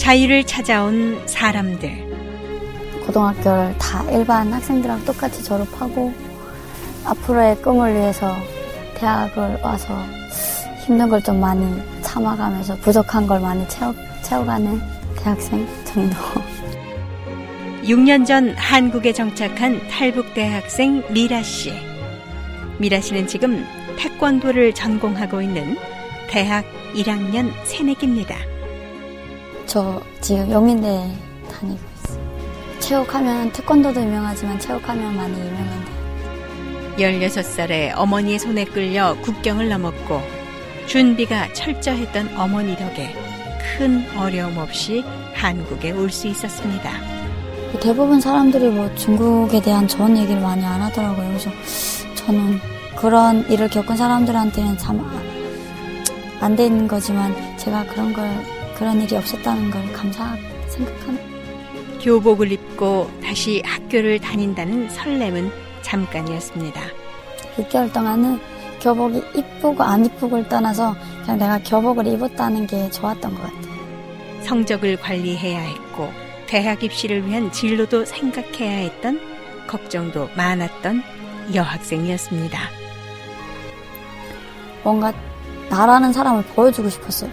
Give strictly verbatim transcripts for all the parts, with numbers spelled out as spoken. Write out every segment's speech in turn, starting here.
자유를 찾아온 사람들. 고등학교를 다 일반 학생들하고 똑같이 졸업하고 앞으로의 꿈을 위해서 대학을 와서 힘든 걸 좀 많이 참아가면서 부족한 걸 많이 채워, 채워가는 대학생 정도. 육 년 전 한국에 정착한 탈북 대학생 미라 씨. 미라 씨는 지금 태권도를 전공하고 있는 대학 일 학년 새내기입니다. 저 지금 영민대 다니고 있어요. 체육하면 태권도도 유명하지만 체육하면 많이 유명한데. 열여섯 살에 어머니의 손에 끌려 국경을 넘었고 준비가 철저했던 어머니 덕에 큰 어려움 없이 한국에 올 수 있었습니다. 대부분 사람들이 뭐 중국에 대한 좋은 얘기를 많이 안 하더라고요. 그래서 저는 그런 일을 겪은 사람들한테는 참 안 되는 거지만 제가 그런 걸 그런 일이 없었다는 걸 감사하게 생각하는. 교복을 입고 다시 학교를 다닌다는 설렘은 잠깐이었습니다. 육 개월 동안은 교복이 이쁘고 안 이쁘고를 떠나서 그냥 내가 교복을 입었다는 게 좋았던 것 같아요. 성적을 관리해야 했고 대학 입시를 위한 진로도 생각해야 했던 걱정도 많았던 여학생이었습니다. 뭔가 나라는 사람을 보여주고 싶었어요.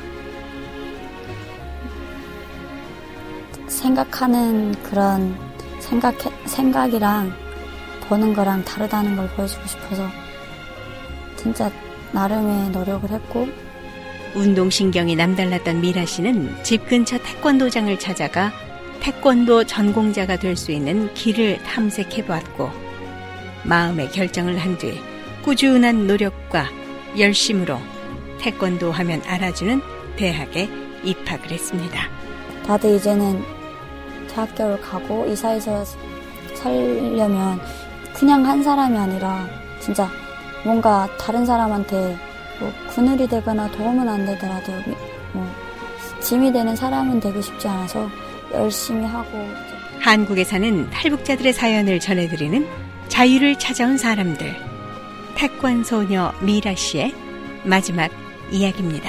생각하는 그런 생각, 생각이랑 보는 거랑 다르다는 걸 보여주고 싶어서 진짜 나름의 노력을 했고. 운동신경이 남달랐던 미라 씨는 집 근처 태권도장을 찾아가 태권도 전공자가 될 수 있는 길을 탐색해보았고 마음의 결정을 한 뒤 꾸준한 노력과 열심으로 태권도 하면 알아주는 대학에 입학을 했습니다. 다들 이제는 대학교를 가고 이 사회에서 살려면 그냥 한 사람이 아니라 진짜 뭔가 다른 사람한테 뭐 그늘이 되거나 도움은 안 되더라도 뭐 짐이 되는 사람은 되고 싶지 않아서 열심히 하고. 한국에 사는 탈북자들의 사연을 전해드리는 자유를 찾아온 사람들. 태권소녀 미라 씨의 마지막 이야기입니다.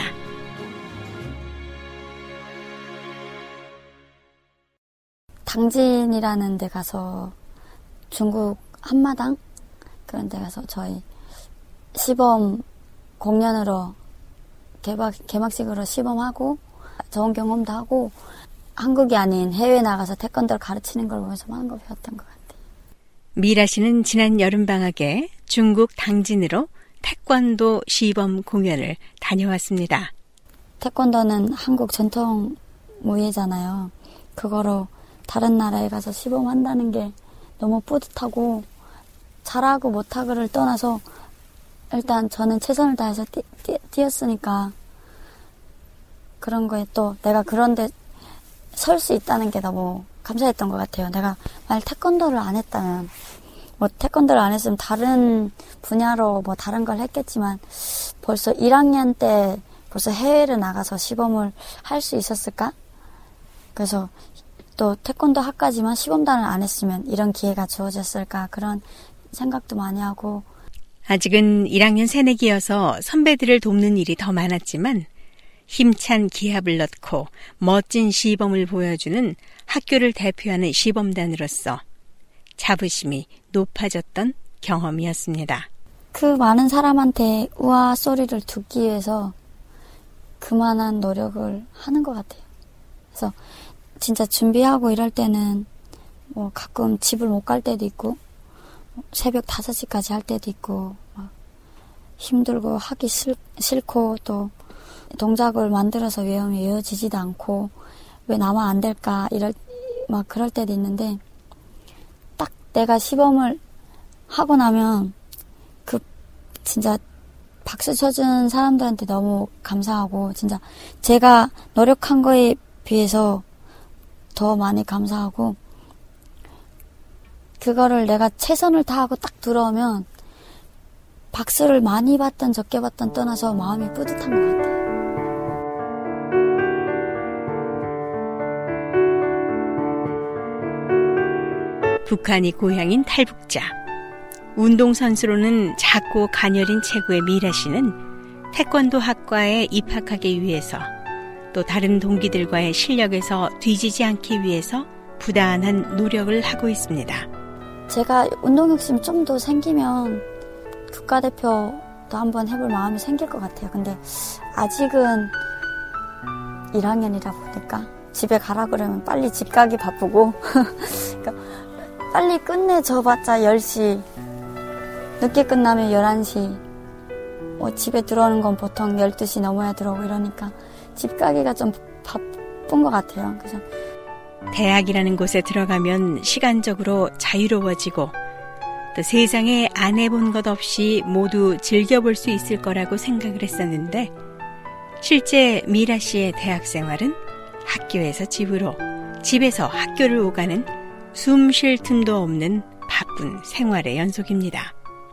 당진이라는 데 가서 중국 한마당 그런 데 가서 저희 시범 공연으로 개막, 개막식으로 시범하고 좋은 경험도 하고 한국이 아닌 해외에 나가서 태권도를 가르치는 걸 보면서 많은 걸 배웠던 것 같아요. 미라 씨는 지난 여름방학에 중국 당진으로 태권도 시범 공연을 다녀왔습니다. 태권도는 한국 전통 무예잖아요. 그거로 다른 나라에 가서 시범한다는 게 너무 뿌듯하고 잘하고 못하고를 떠나서 일단 저는 최선을 다해서 뛰, 뛰, 뛰었으니까 그런 거에 또 내가 그런 데 설 수 있다는 게 너무 감사했던 것 같아요. 내가 만약 태권도를 안 했다면 뭐 태권도를 안 했으면 다른 분야로 뭐 다른 걸 했겠지만 벌써 일 학년 때 벌써 해외를 나가서 시범을 할 수 있었을까? 그래서 또 태권도 학까지만 시범단을 안 했으면 이런 기회가 주어졌을까? 그런 생각도 많이 하고. 아직은 일 학년 새내기여서 선배들을 돕는 일이 더 많았지만 힘찬 기합을 넣고 멋진 시범을 보여주는 학교를 대표하는 시범단으로서 자부심이 높아졌던 경험이었습니다. 그 많은 사람한테 우아 소리를 듣기 위해서 그만한 노력을 하는 것 같아요. 그래서 진짜 준비하고 이럴 때는 뭐 가끔 집을 못 갈 때도 있고 새벽 다섯 시까지 할 때도 있고 막 힘들고 하기 싫, 싫고 또 동작을 만들어서 외우면 외워지지도 않고 왜 나만 안 될까 이럴 막 그럴 때도 있는데 딱 내가 시범을 하고 나면 그 진짜 박수 쳐준 사람들한테 너무 감사하고 진짜 제가 노력한 거에 비해서 더 많이 감사하고 그거를 내가 최선을 다하고 딱 들어오면 박수를 많이 받든 적게 받든 떠나서 마음이 뿌듯한 것 같아요. 북한이 고향인 탈북자. 운동선수로는 작고 가녀린 체구의 미라 씨는 태권도 학과에 입학하기 위해서 또 다른 동기들과의 실력에서 뒤지지 않기 위해서 부단한 노력을 하고 있습니다. 제가 운동 욕심이 좀 더 생기면 국가대표도 한번 해볼 마음이 생길 것 같아요. 근데 아직은 일 학년이라 보니까 집에 가라 그러면 빨리 집 가기 바쁘고 그러니까 빨리 끝내줘봤자 열 시, 늦게 끝나면 열한 시, 뭐 집에 들어오는 건 보통 열두 시 넘어야 들어오고 이러니까 집 가기가 좀 바쁜 것 같아요. 그래서 대학이라는 곳에 들어가면 시간적으로 자유로워지고 또 세상에 안 해본 것 없이 모두 즐겨볼 수 있을 거라고 생각을 했었는데 실제 미라 씨의 대학 생활은 학교에서 집으로, 집에서 학교를 오가는 숨 쉴 틈도 없는 바쁜 생활의 연속입니다.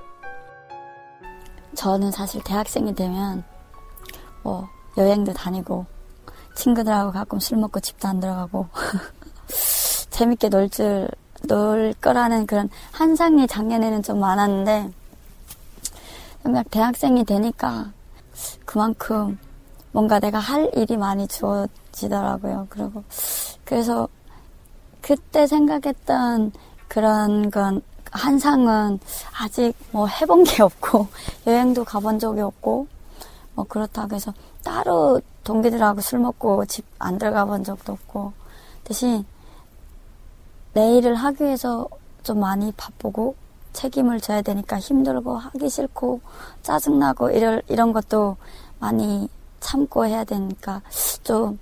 저는 사실 대학생이 되면 뭐 여행도 다니고 친구들하고 가끔 술 먹고 집도 안 들어가고 재밌게 놀 줄, 놀 거라는 그런 환상이 작년에는 좀 많았는데 정말 대학생이 되니까 그만큼 뭔가 내가 할 일이 많이 주어지더라고요. 그리고 그래서 그때 생각했던 그런 건 환상은 아직 뭐 해본 게 없고 여행도 가본 적이 없고 뭐 그렇다고 해서 따로 동기들하고 술 먹고 집 안 들어가 본 적도 없고 대신 내 일을 하기 위해서 좀 많이 바쁘고 책임을 져야 되니까 힘들고 하기 싫고 짜증나고 이럴, 이런 것도 많이 참고 해야 되니까 좀,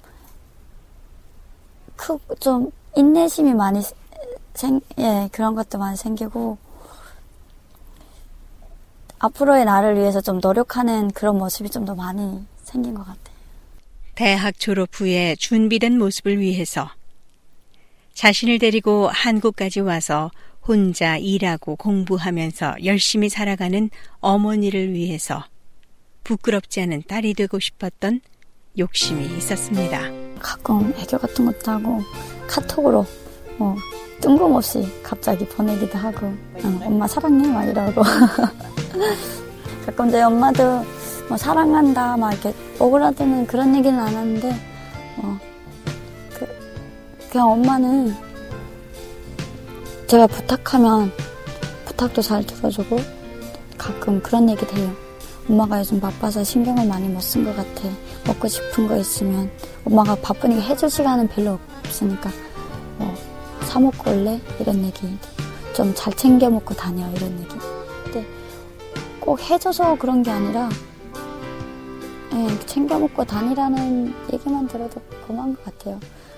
크, 좀 인내심이 많이 생, 예, 그런 것도 많이 생기고 앞으로의 나를 위해서 좀 노력하는 그런 모습이 좀 더 많이 생긴 것 같아요. 대학 졸업 후에 준비된 모습을 위해서 자신을 데리고 한국까지 와서 혼자 일하고 공부하면서 열심히 살아가는 어머니를 위해서 부끄럽지 않은 딸이 되고 싶었던 욕심이 있었습니다. 가끔 애교 같은 것도 하고 카톡으로 뭐 뜬금없이 갑자기 보내기도 하고 응, 엄마 사랑해 막 이러고 가끔 저희 엄마도 뭐 사랑한다 막 이렇게 오그라드는 그런 얘기는 안 하는데 어, 그, 그냥 엄마는 제가 부탁하면 부탁도 잘 들어주고 가끔 그런 얘기도 해요. 엄마가 요즘 바빠서 신경을 많이 못 쓴 것 같아. 먹고 싶은 거 있으면 엄마가 바쁘니까 해줄 시간은 별로 없으니까 뭐 사 먹고 올래? 이런 얘기. 좀 잘 챙겨 먹고 다녀 이런 얘기. 근데 꼭 해줘서 그런 게 아니라 예, 챙겨 먹고 다니라는 얘기만 들어도 고마운 것 같아요.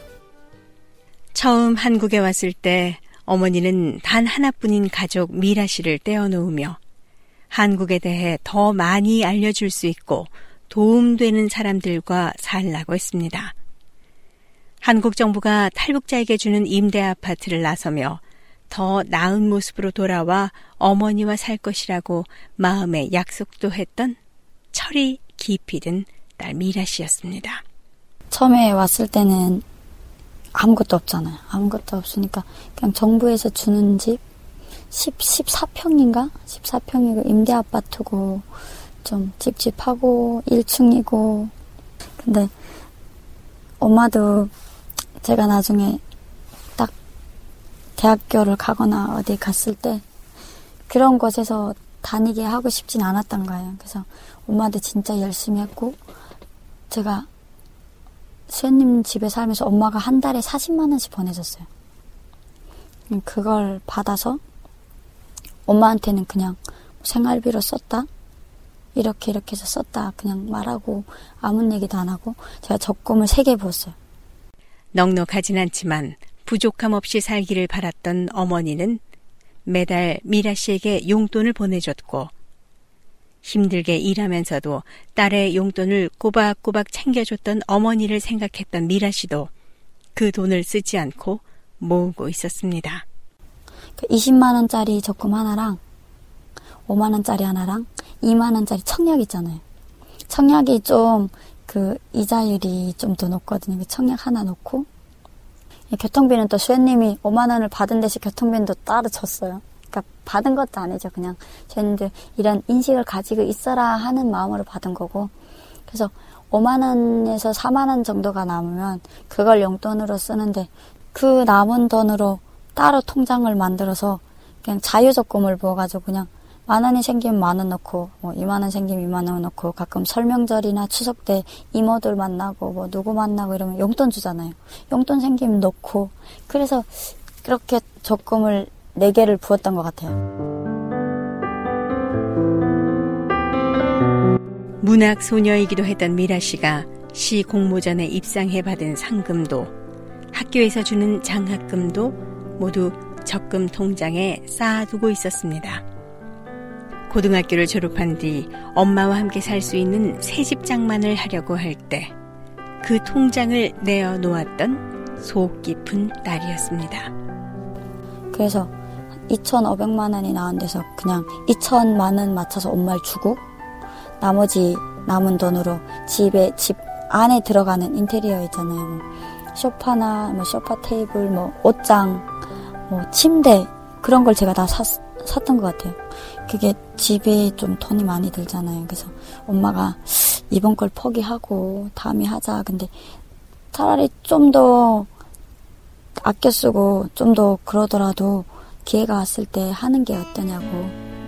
처음 한국에 왔을 때 어머니는 단 하나뿐인 가족 미라 씨를 떼어놓으며 한국에 대해 더 많이 알려줄 수 있고 도움되는 사람들과 살라고 했습니다. 한국 정부가 탈북자에게 주는 임대 아파트를 나서며 더 나은 모습으로 돌아와 어머니와 살 것이라고 마음에 약속도 했던 철이 깊이 든 딸 미라 씨였습니다. 처음에 왔을 때는 아무것도 없잖아요. 아무것도 없으니까 그냥 정부에서 주는 집 십, 십사 평인가? 십사 평이고 임대 아파트고 좀 찝찝하고 일 층이고 근데 엄마도 제가 나중에 딱 대학교를 가거나 어디 갔을 때 그런 곳에서 다니게 하고 싶진 않았던 거예요. 그래서 엄마도 진짜 열심히 했고 제가 수현님 집에 살면서 엄마가 한 달에 사십만 원씩 보내줬어요. 그걸 받아서 엄마한테는 그냥 생활비로 썼다 이렇게 이렇게 해서 썼다 그냥 말하고 아무 얘기도 안 하고 제가 적금을 세 개 부었어요. 넉넉하진 않지만 부족함 없이 살기를 바랐던 어머니는 매달 미라 씨에게 용돈을 보내줬고 힘들게 일하면서도 딸의 용돈을 꼬박꼬박 챙겨줬던 어머니를 생각했던 미라 씨도 그 돈을 쓰지 않고 모으고 있었습니다. 이십만 원짜리 적금 하나랑 오만 원짜리 하나랑 이만 원짜리 청약 있잖아요. 청약이 좀 그 이자율이 좀 더 높거든요. 그 청약 하나 놓고 교통비는 또 수현님이 오만 원을 받은 대신 교통비는 또 따로 줬어요. 그러니까 받은 것도 아니죠. 그냥 수현님들 이런 인식을 가지고 있어라 하는 마음으로 받은 거고 그래서 오만 원에서 사만 원 정도가 남으면 그걸 용돈으로 쓰는데 그 남은 돈으로 따로 통장을 만들어서 그냥 자유적금을 부어가지고 그냥 만 원이 생기면 만 원 넣고 뭐 이만 원 생기면 이만 원 넣고 가끔 설명절이나 추석 때 이모들 만나고 뭐 누구 만나고 이러면 용돈 주잖아요. 용돈 생기면 넣고 그래서 그렇게 적금을 네 개를 부었던 것 같아요. 문학 소녀이기도 했던 미라 씨가 시 공모전에 입상해 받은 상금도 학교에서 주는 장학금도 모두 적금 통장에 쌓아두고 있었습니다. 고등학교를 졸업한 뒤 엄마와 함께 살 수 있는 새집 장만을 하려고 할 때 그 통장을 내어 놓았던 속 깊은 딸이었습니다. 그래서 이천오백만 원이 나온 데서 그냥 이천만 원 맞춰서 엄마를 주고 나머지 남은 돈으로 집에 집 안에 들어가는 인테리어 있잖아요. 뭐 소파나 뭐 소파 테이블, 뭐 옷장, 뭐 침대 그런 걸 제가 다 샀, 샀던 것 같아요. 그게 집에 좀 돈이 많이 들잖아요. 그래서 엄마가 이번 걸 포기하고 다음에 하자. 근데 차라리 좀 더 아껴 쓰고 좀 더 그러더라도 기회가 왔을 때 하는 게 어떠냐고.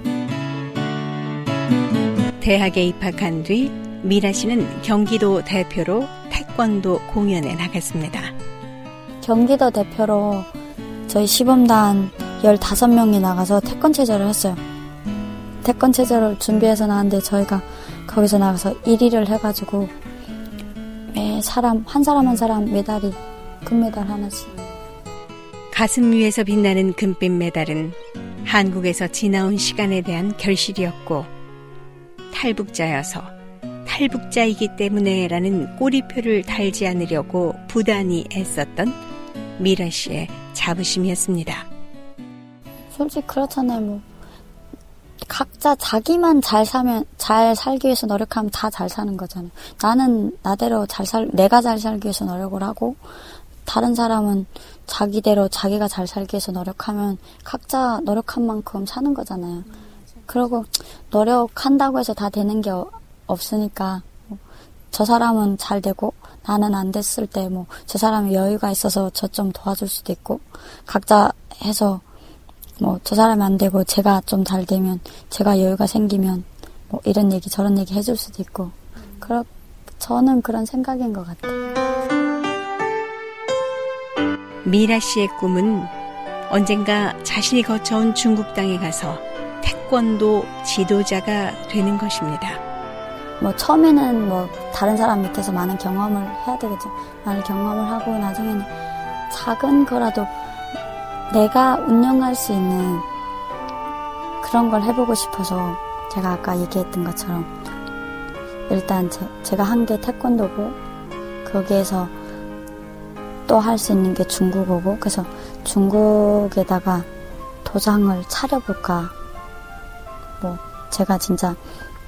대학에 입학한 뒤 미라 씨는 경기도 대표로 태권도 공연에 나갔습니다. 경기도 대표로 저희 시범단 열다섯 명이 나가서 태권체조를 했어요. 태권체조를 준비해서 나왔는데 저희가 거기서 나가서 일 위를 해가지고 매 사람 한 사람 한 사람 메달이 금메달 하나씩. 가슴 위에서 빛나는 금빛 메달은 한국에서 지나온 시간에 대한 결실이었고 탈북자여서 탈북자이기 때문에 라는 꼬리표를 달지 않으려고 부단히 애썼던 미라 씨의 자부심이었습니다. 솔직히 그렇잖아요. 뭐 각자 자기만 잘 사면 잘 살기 위해서 노력하면 다 잘 사는 거잖아요. 나는 나대로 잘 살 내가 잘 살기 위해서 노력을 하고 다른 사람은 자기대로 자기가 잘 살기 위해서 노력하면 각자 노력한 만큼 사는 거잖아요. 그리고 노력한다고 해서 다 되는 게 없으니까 뭐 저 사람은 잘 되고 나는 안 됐을 때 뭐 저 사람이 여유가 있어서 저 좀 도와줄 수도 있고 각자 해서 뭐 저 사람이 안 되고 제가 좀 잘 되면 제가 여유가 생기면 뭐 이런 얘기 저런 얘기 해줄 수도 있고 그렇 저는 그런 생각인 것 같아요. 미라 씨의 꿈은 언젠가 자신이 거쳐온 중국 땅에 가서 태권도 지도자가 되는 것입니다. 뭐 처음에는 뭐 다른 사람 밑에서 많은 경험을 해야 되겠죠. 많은 경험을 하고 나중에는 작은 거라도 내가 운영할 수 있는 그런 걸 해보고 싶어서 제가 아까 얘기했던 것처럼 일단 제, 제가 한 게 태권도고 거기에서 또 할 수 있는 게 중국어고 그래서 중국에다가 도장을 차려볼까. 뭐 제가 진짜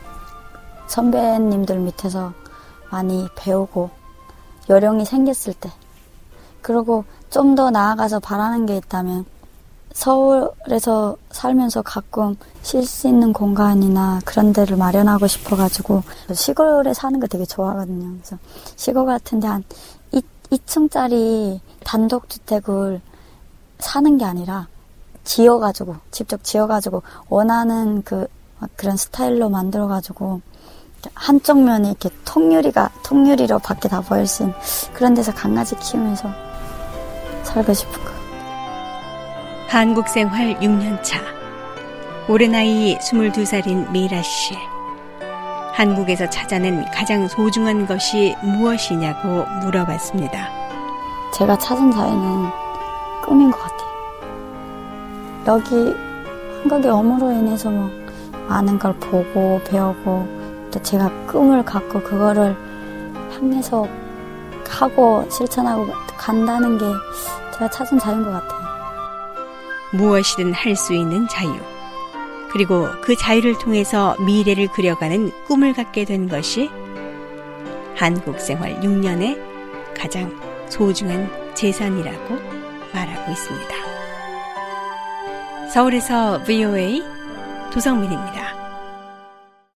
선배님들 밑에서 많이 배우고 요령이 생겼을 때 그리고 좀 더 나아가서 바라는 게 있다면 서울에서 살면서 가끔 쉴 수 있는 공간이나 그런 데를 마련하고 싶어가지고 시골에 사는 거 되게 좋아하거든요. 그래서 시골 같은데 한 이 층짜리 단독주택을 사는 게 아니라 지어가지고 직접 지어가지고 원하는 그 그런 스타일로 만들어가지고 한쪽 면이 이렇게 통유리가 통유리로 밖에 다 보일 수 있는 그런 데서 강아지 키우면서 살고 싶은 거. 한국 생활 육 년 차. 올해 나이 스물두 살인 미라 씨. 한국에서 찾아낸 가장 소중한 것이 무엇이냐고 물어봤습니다. 제가 찾은 자유는 꿈인 것 같아요. 여기 한국에 엄으로 인해서 뭐 많은 걸 보고 배우고 또 제가 꿈을 갖고 그거를 향해서 하고 실천하고 간다는 게 제가 찾은 자유인 것 같아요. 무엇이든 할 수 있는 자유. 그리고 그 자유를 통해서 미래를 그려가는 꿈을 갖게 된 것이 한국 생활 육 년의 가장 소중한 재산이라고 말하고 있습니다. 서울에서 브이오에이 도성민입니다.